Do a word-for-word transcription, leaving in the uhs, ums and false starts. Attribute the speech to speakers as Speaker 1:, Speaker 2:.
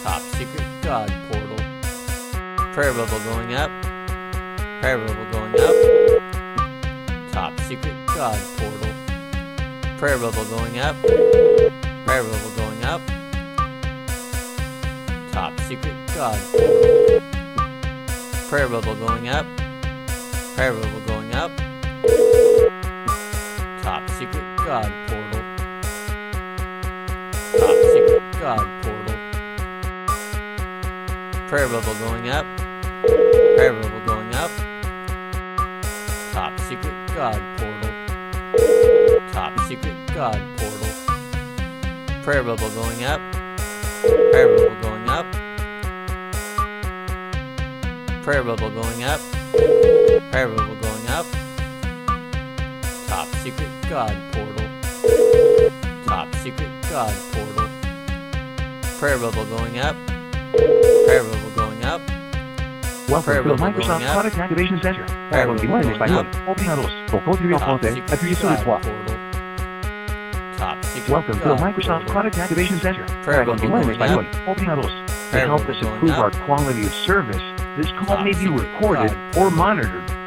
Speaker 1: Top secret God portal. Prayer bubble going up. Prayer bubble going up. Top secret God portal. Prayer bubble going up. Prayer bubble going up. Top secret God portal. Prayer bubble going up. Prayer bubble going up. Top secret God portal. Top secret God portal. Prayer bubble going up. Prayer bubble going up. Top secret God portal. Top secret God portal. Prayer bubble going up. Prayer bubble going up. Prayer bubble going up. Prayer bubble going up. Top secret God portal. Top secret God portal. Prayer bubble going up. Prayer bubble going up.
Speaker 2: Welcome to the Microsoft Product Activation Center. Para continuar en español, oprima dos. Pour continuer en français, appuyez sur le trois. Welcome to the Microsoft Product Activation Center. Para continuar en español, oprima dos. To help us improve our quality of service, this call may be recorded or monitored.